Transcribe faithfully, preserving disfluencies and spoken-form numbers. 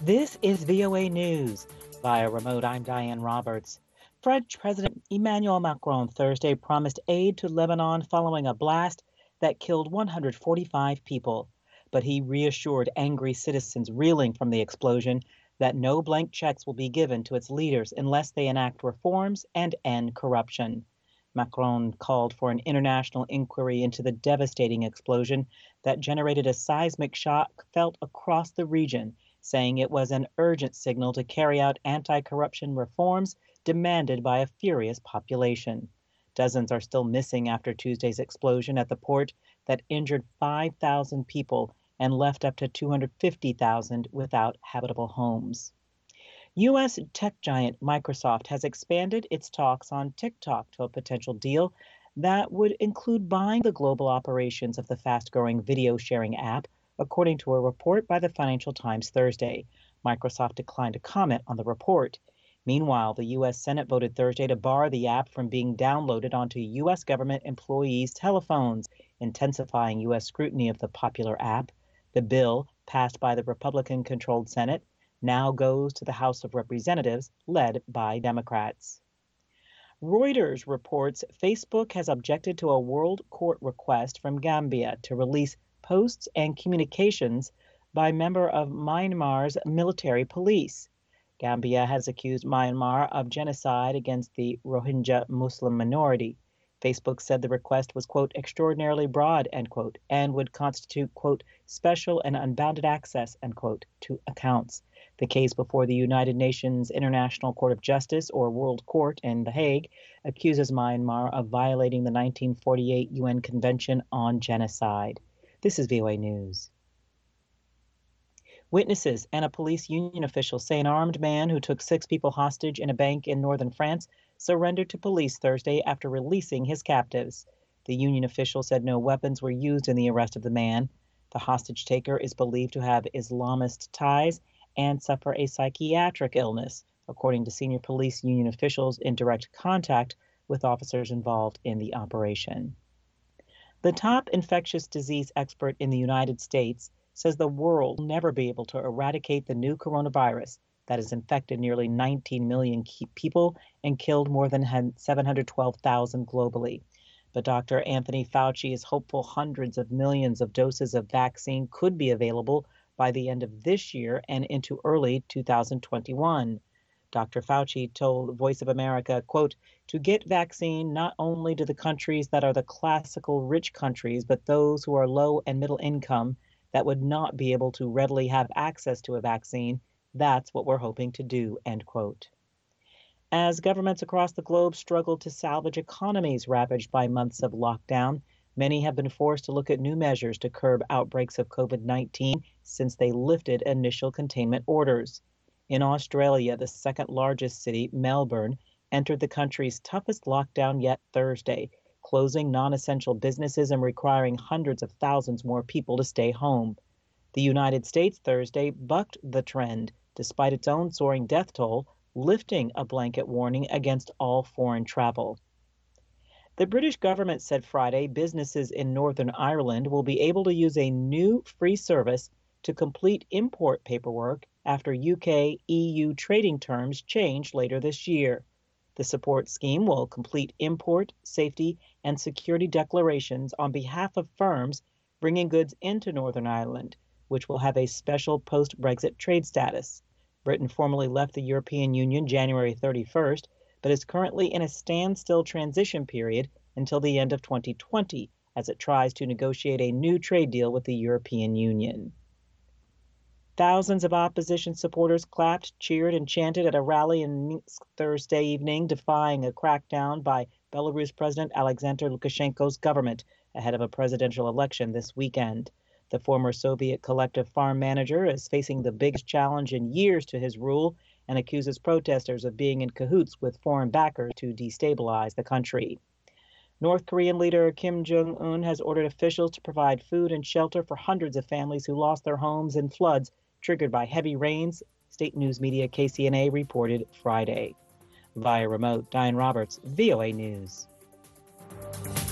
This is V O A News. Via remote, I'm Diane Roberts. French President Emmanuel Macron Thursday promised aid to Lebanon following a blast that killed one hundred forty-five people. But he reassured angry citizens reeling from the explosion that no blank checks will be given to its leaders unless they enact reforms and end corruption. Macron called for an international inquiry into the devastating explosion that generated a seismic shock felt across the region, saying it was an urgent signal to carry out anti-corruption reforms demanded by a furious population. Dozens are still missing after Tuesday's explosion at the port that injured five thousand people and left up to two hundred fifty thousand without habitable homes. U S tech giant Microsoft has expanded its talks on TikTok to a potential deal that would include buying the global operations of the fast-growing video sharing app, according to a report by the Financial Times Thursday. Microsoft declined to comment on the report. Meanwhile, the U S Senate voted Thursday to bar the app from being downloaded onto U S government employees' telephones, intensifying U S scrutiny of the popular app. The bill, passed by the Republican-controlled Senate, now goes to the House of Representatives, led by Democrats. Reuters reports Facebook has objected to a world court request from Gambia to release posts and communications by a member of Myanmar's military police. Gambia has accused Myanmar of genocide against the Rohingya Muslim minority. Facebook said the request was, quote, extraordinarily broad, end quote, and would constitute, quote, special and unbounded access, end quote, to accounts. The case before the United Nations International Court of Justice, or World Court, in The Hague, accuses Myanmar of violating the nineteen forty-eight U N Convention on Genocide. This is V O A News. Witnesses and a police union official say an armed man who took six people hostage in a bank in northern France surrendered to police Thursday after releasing his captives. The union official said no weapons were used in the arrest of the man. The hostage taker is believed to have Islamist ties and suffer a psychiatric illness, according to senior police union officials in direct contact with officers involved in the operation. The top infectious disease expert in the United States says the world will never be able to eradicate the new coronavirus that has infected nearly nineteen million people and killed more than seven hundred twelve thousand globally. But Doctor Anthony Fauci is hopeful hundreds of millions of doses of vaccine could be available by the end of this year and into early two thousand twenty-one. Doctor Fauci told Voice of America, quote, to get vaccine not only to the countries that are the classical rich countries, but those who are low and middle income that would not be able to readily have access to a vaccine, that's what we're hoping to do, end quote. As governments across the globe struggle to salvage economies ravaged by months of lockdown, many have been forced to look at new measures to curb outbreaks of COVID nineteen since they lifted initial containment orders. In Australia, the second largest city, Melbourne, entered the country's toughest lockdown yet Thursday, closing non-essential businesses and requiring hundreds of thousands more people to stay home. The United States Thursday bucked the trend, despite its own soaring death toll, lifting a blanket warning against all foreign travel. The British government said Friday businesses in Northern Ireland will be able to use a new free service to complete import paperwork after U K E U trading terms change later this year. The support scheme will complete import, safety, and security declarations on behalf of firms bringing goods into Northern Ireland, which will have a special post-Brexit trade status. Britain formally left the European Union January thirty-first, but is currently in a standstill transition period until the end of twenty twenty, as it tries to negotiate a new trade deal with the European Union. Thousands of opposition supporters clapped, cheered, and chanted at a rally in Minsk Thursday evening, defying a crackdown by Belarus President Alexander Lukashenko's government ahead of a presidential election this weekend. The former Soviet collective farm manager is facing the biggest challenge in years to his rule and accuses protesters of being in cahoots with foreign backers to destabilize the country. North Korean leader Kim Jong-un has ordered officials to provide food and shelter for hundreds of families who lost their homes in floods triggered by heavy rains, state news media K C N A reported Friday. Via remote, Diane Roberts, V O A News.